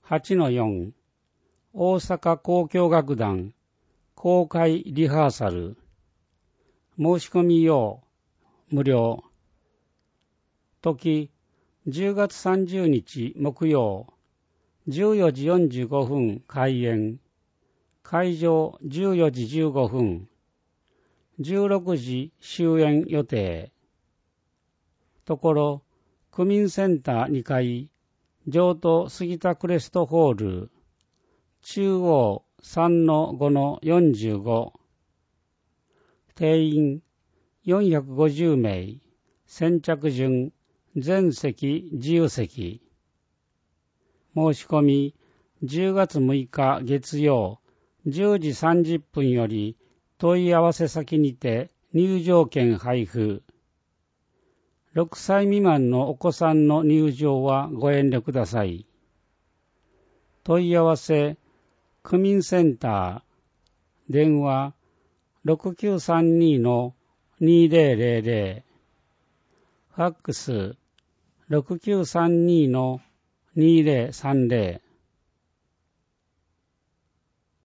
8-4 大阪交響楽団公開リハーサル申し込み用無料時10月30日木曜14時45分開演会場14時15分16時終演予定ところ区民センター2階上都杉田クレストホール中央 3-5-45 定員450名先着順全席自由席申し込み10月6日月曜10時30分より問い合わせ先にて入場券配布6歳未満のお子さんの入場はご遠慮ください。問い合わせ区民センター電話 6932-2000 ファックス 6932-2030